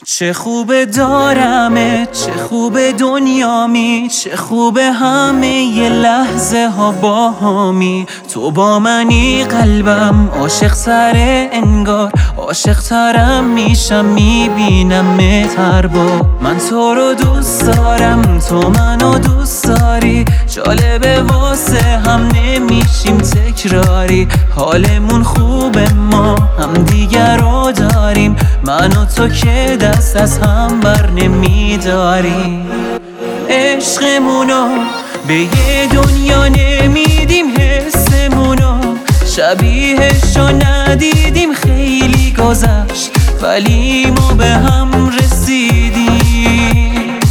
چه خوبه دارمت، چه خوبه دنیامی، چه خوبه همه یه لحظه ها با همی. تو با منی قلبم عاشق تره انگار، عاشق ترم میشم میبینم هر با. من تو رو دوست دارم، تو منو دوست داری، جالبه واسه هم نمیشیم تکراری. حالمون خوبه ما هم دیگر رو داریم، من و تو که دست از هم بر نمیداریم. عشقمونو به یه دنیا نمیدیم، حسمونو شبیهشو ندیدیم. خیلی گذشت ولی ما به هم رسیدیم.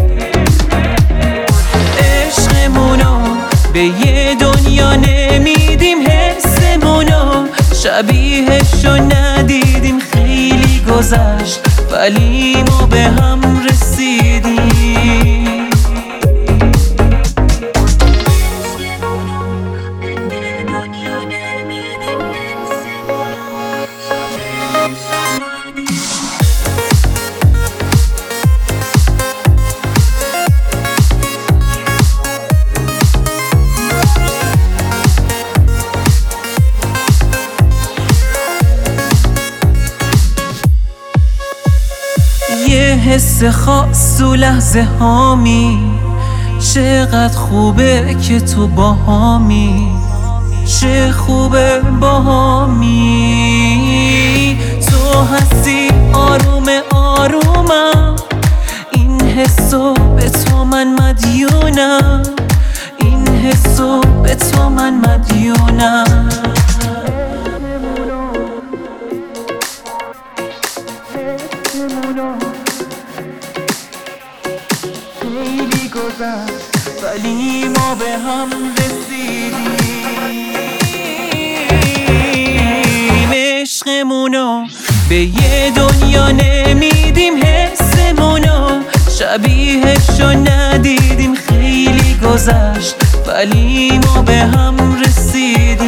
عشقمونو به یه دنیا نمیدیم، حسمونو شبیهشو ندیدیم. خیلی گذشت ولی ما به هم رسیدیم. یه حس خاص و لحظه هامی، چقدر خوبه که تو با هامی، چه خوبه با هامی. تو هستی آروم آرومم، این حسو به تو من مدیونم، این حسو به تو من مدیونم. خیلی گذشت ولی ما به هم رسیدیم. عشقمونو به یه دنیا نمیدیم، حسمونو شبیهشو ندیدیم. خیلی گذشت ولی ما به هم رسیدیم.